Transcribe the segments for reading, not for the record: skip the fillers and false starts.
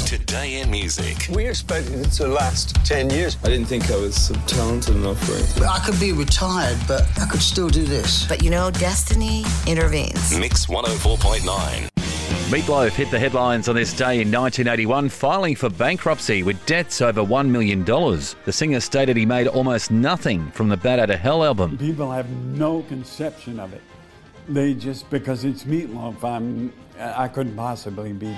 Today in music. We expected it to last 10 years. I didn't think I was talented enough for it. I could be retired, but I could still do this. But you know, destiny intervenes. Mix 104.9. Meatloaf hit the headlines on this day in 1981, filing for bankruptcy with debts over $1 million. The singer stated he made almost nothing from the Bat Outta Hell album. People have no conception of it. They just, because it's Meatloaf, I couldn't possibly be.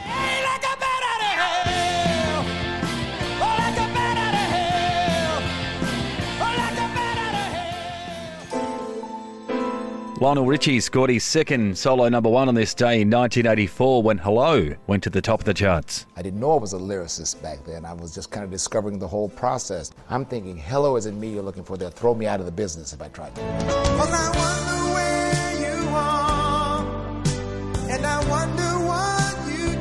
Lionel Richie scored his second solo number one on this day in 1984 when Hello went to the top of the charts. I didn't know I was a lyricist back then. I was just kind of discovering the whole process. I'm thinking, hello isn't me you're looking for. They'll throw me out of the business if I try to. Well, I wonder where you are, and I wonder what you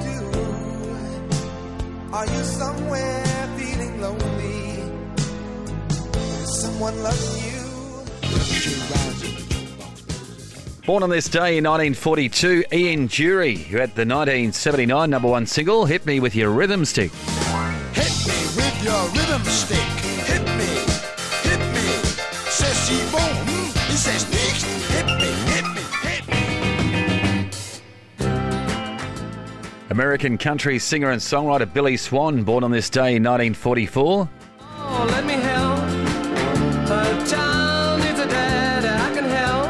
do. Are you somewhere feeling lonely? Is someone loving you? Born on this day in 1942, Ian Dury, who had the 1979 number one single, Hit Me With Your Rhythm Stick. Hit me with your rhythm stick. Hit me, says T-Bone. He says, hit me. American country singer and songwriter Billy Swan, born on this day in 1944. Oh, let me help. A town needs a dad I can help.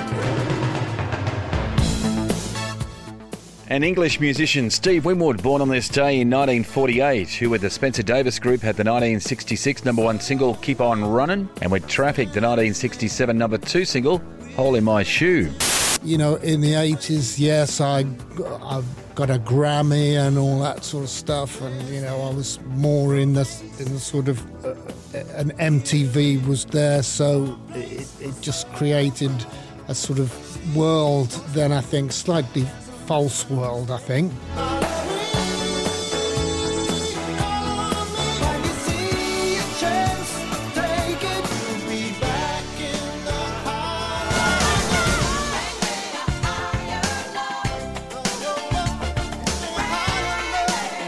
An English musician, Steve Winwood, born on this day in 1948, who with the Spencer Davis Group had the 1966 number one single, Keep On Runnin', and with Traffic, the 1967 number two single, Hole in My Shoe. You know, in the 80s, yes, I've got a Grammy and all that sort of stuff, and, you know, I was more in the sort of, an MTV was there, so it just created a sort of world, then I think, slightly false world, I think.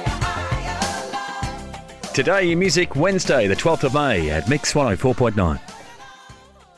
Today in Music, Wednesday, the 12th of May at Mix 104.9.